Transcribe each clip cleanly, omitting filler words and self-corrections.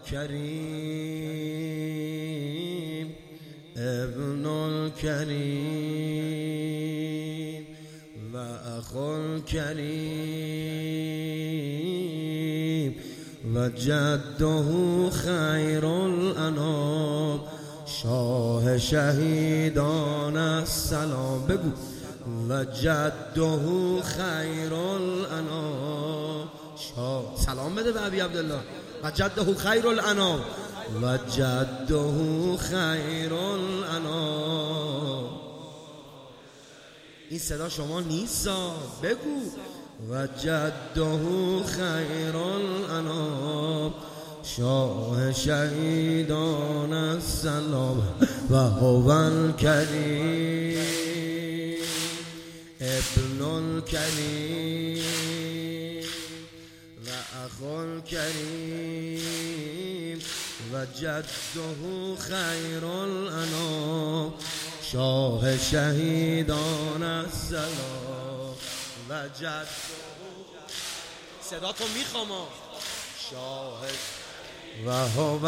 الكريم ابن الكريم وأخو الكريم وجده خير الأنام شاه شهیدان السلام بگو وجده خیر الانام شاه سلام بده به ابی عبدالله وجده خیر الانام وجده خیر الانام این صدا شما نیست بگو وجده خیر الانام شاه شهیدان السلام و هو الکریم ابن الکریم و اخو الکریم و جده خیر الانام شاه شهیدان السلام و جده صدا تو میخوام شاه و هو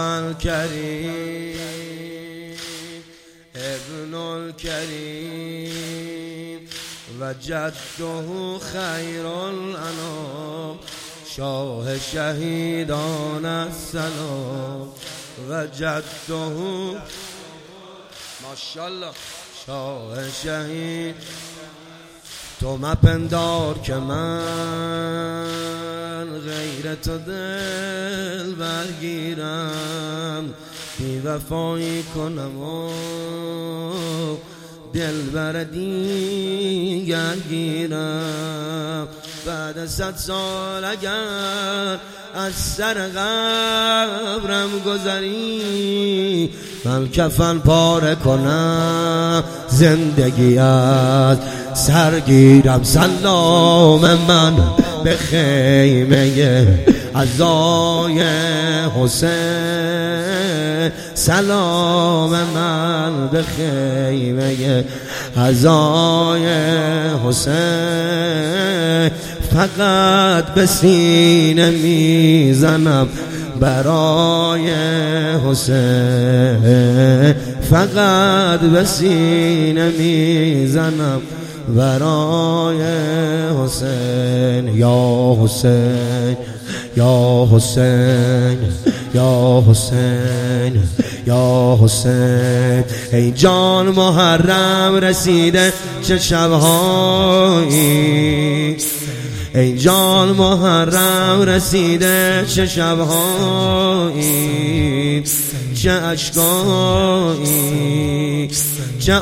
الکریم ابن الکریم و جده خیر الانام شاه شهیدان السلام و جده ماشاءالله شاه شهید تو مپندار که من غیر تو دل برگیرم بی وفایی کنم و دل بر دیگر گیرم بعد 100 سال اگر از سر قبرم گذری من کفن پاره کنم زندگی از سرگیرم سلام من به خیمه عزای حسین سلام من به خیمه عزای حسین فقط به سینه میزنم برای حسین فقط به سینه میزنم برای حسین یا حسین یا حسین یا حسین یا حسین ای جان محرم رسیده چه شبهایی ای جان محرم رسیده چه شبهایی چه اشکایی چه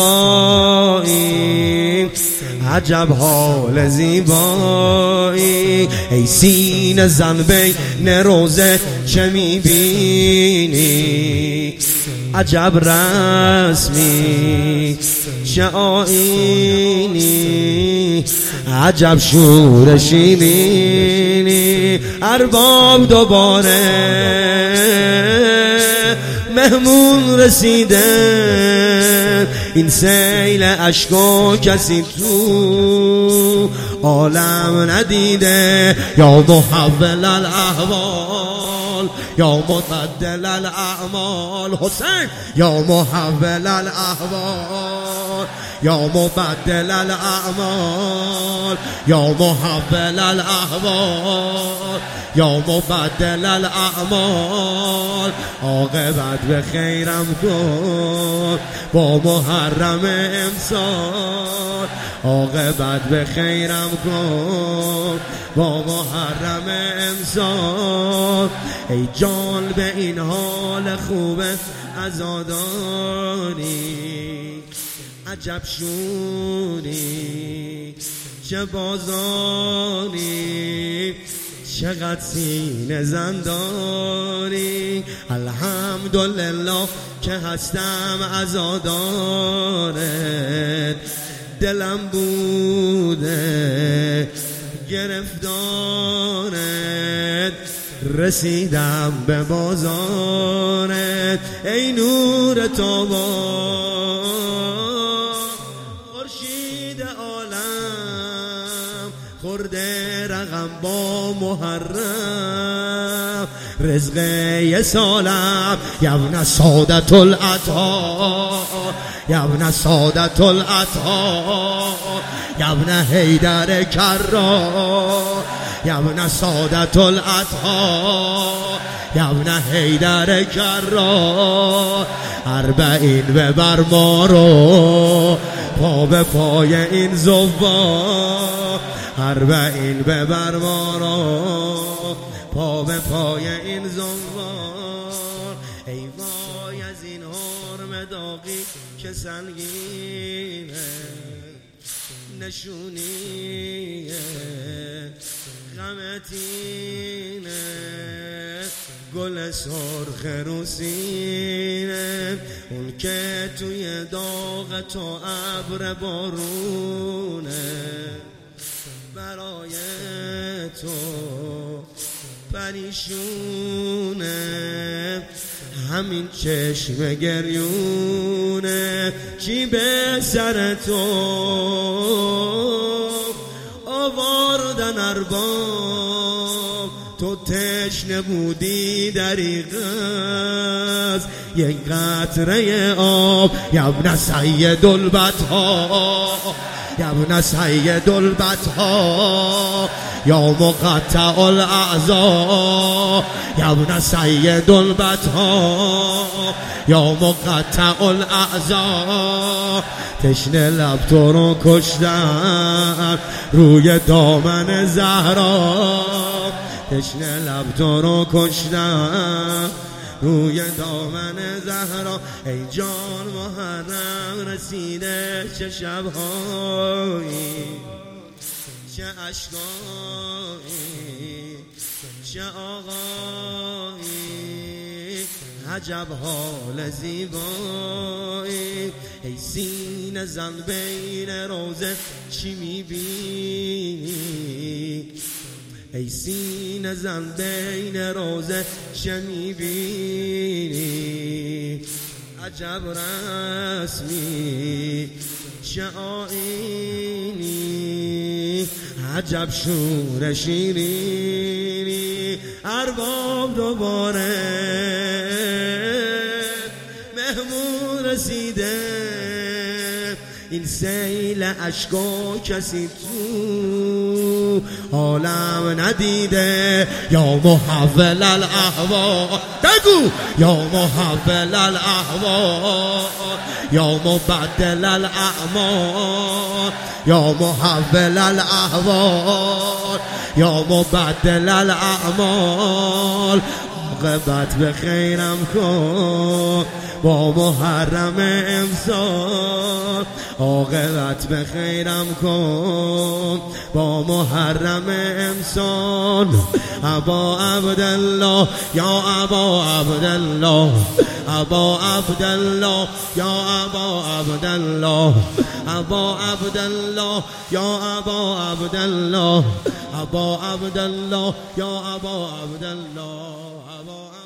آقایی عجب حال زیبایی ای سینه زن بین روزه چه میبینی عجب رسمی چه آیینی عجب شور شیرینی ارباب دوباره مهمون رسیده این سیل اشکو کسی تو عالم ندیده یا محول الاحوال یا مبدل الاعمال حسین یا محول الاحوال یا مبدل الاعمال یا محول الاحوال یا مبدل الاعمال عاقبت به خیرم کن با محرم امسال عاقبت به خیرم کن با محرم امسال ای جان به این حال خوبه عزاداری عجب شوری چه بازاری چقدر سینه زنداری الحمدلله که هستم عزادارت دلم بوده گرفتارت رسیدم به بازارت ای نور تابان خورشید عالم خورده رقم با محرم رزق یه سالم یبن سادت العطا یبن سادت العطا یبن حیدر کرا یبن سادت العطا یبن حیدر کرا 40 ببر ما رو پا به پای این زوار 40 ببر ما رو پا به پای این زوار ای وای از این حرم داغی که سنگینه نشونیه غمتینه گل سرخ روسینه اون که توی داغ تو ابر بارونه برای تو پریشونه همین چشم گریونه چی به سر تو آوردن ارباب تو تشنه بودی دریغ از یک قطره آب یبن سید البطحا یبن سید البطحا یا مقطع الاعضا یبن سید البطحا یا مقطع الاعضا تشنه لب تو رو کشتن روی دامن زهرا تشنه لب تو رو کشتن روی دامن زهرا ای جان محرم رسیده چه شبهایی چه عشقایی چه آقایی عجب حال زیبایی ای سینه زن بین روزه چی میبینی ای سینه زن بین روزه چه میبینی عجب رسمی چه آیینی عجب شور شیرینی ارباب دوباره مهمون رسیده این سیل اشکا کسی تو عالم ندیده یا محول الاحوال بگو یا محول الاحوال یا مبدل الاعمال یا محول الاحوال یا مبدل الاعمال عاقبت به خیرم کن با محرم امسال عاقبت به خیرم کن با محرم امسال ابا عبدالله یا ابا عبدالله ابا عبدالله یا ابا عبدالله ابا عبدالله یا ابا عبدالله ابا عبدالله یا ابا عبدالله ابا